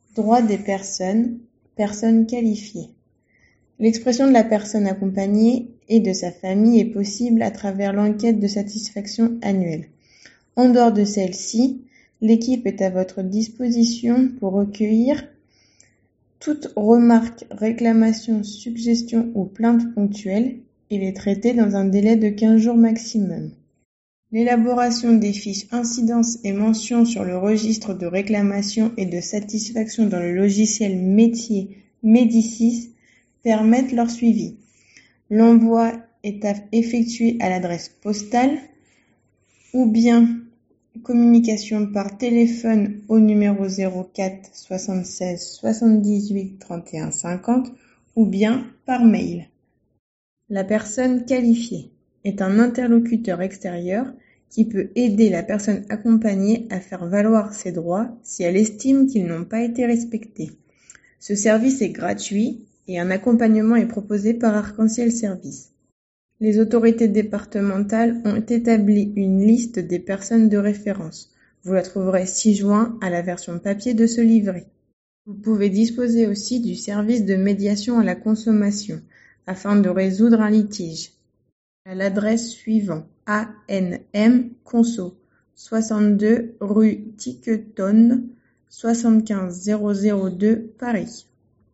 Droits des personnes qualifiées. L'expression de la personne accompagnée et de sa famille est possible à travers l'enquête de satisfaction annuelle. En dehors de celle-ci, l'équipe est à votre disposition pour recueillir toute remarque, réclamation, suggestion ou plainte ponctuelle et les traiter dans un délai de 15 jours maximum. L'élaboration des fiches incidences et mentions sur le registre de réclamation et de satisfaction dans le logiciel métier Médicis permettent leur suivi. L'envoi est effectué à l'adresse postale ou bien communication par téléphone au numéro 04 76 78 31 50 ou bien par mail. La personne qualifiée est un interlocuteur extérieur qui peut aider la personne accompagnée à faire valoir ses droits si elle estime qu'ils n'ont pas été respectés. Ce service est gratuit et un accompagnement est proposé par Arc-en-Ciel Service. Les autorités départementales ont établi une liste des personnes de référence. Vous la trouverez ci-joint à la version papier de ce livret. Vous pouvez disposer aussi du service de médiation à la consommation afin de résoudre un litige. À l'adresse suivante ANM Conso, 62 rue Tiquetonne, 75 002 Paris.